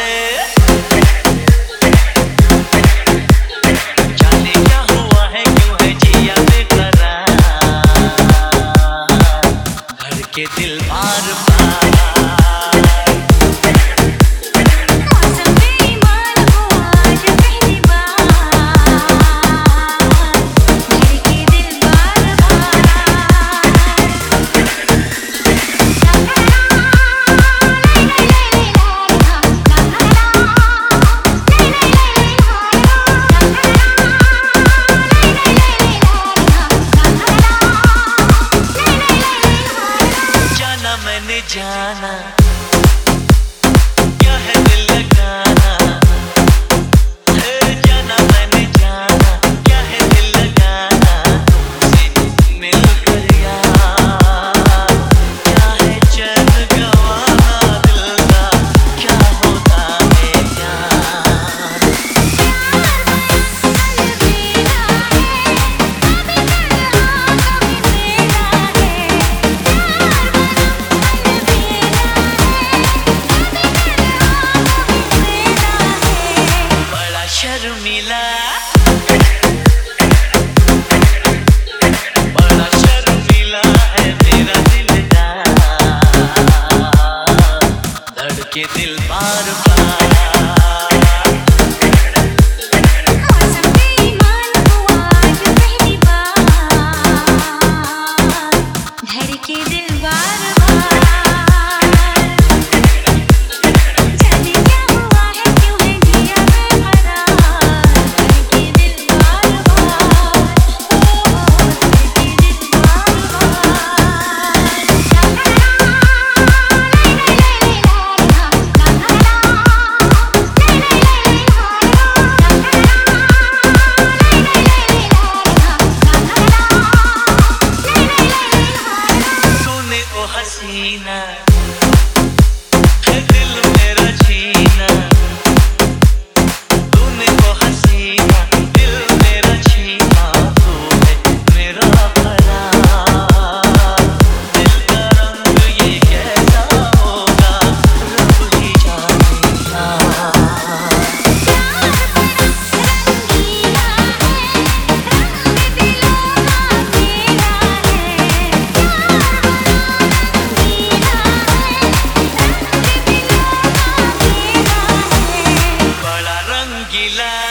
जाने क्या हुआ है, क्यों है जिया बेकरार, धड़के दिल बार बार। मैंने जाना क्या है दिल लगाना, जाना मैंने जाना क्या है दिल लगाना, तुमसे मिलकर यार क्या है चैन गंवाना, दिल का क्या होता है यार। शर्मिला बड़ा शर्मिला है मेरा दिलदार, धड़के दिल बार बार। हसीना है दिल मेरा छीना, तूने वो हसीना दिल मेरा छीना, तू है मेरा भला, दिल का रंग ये कैसा होगा रब ही जानेगा। Gila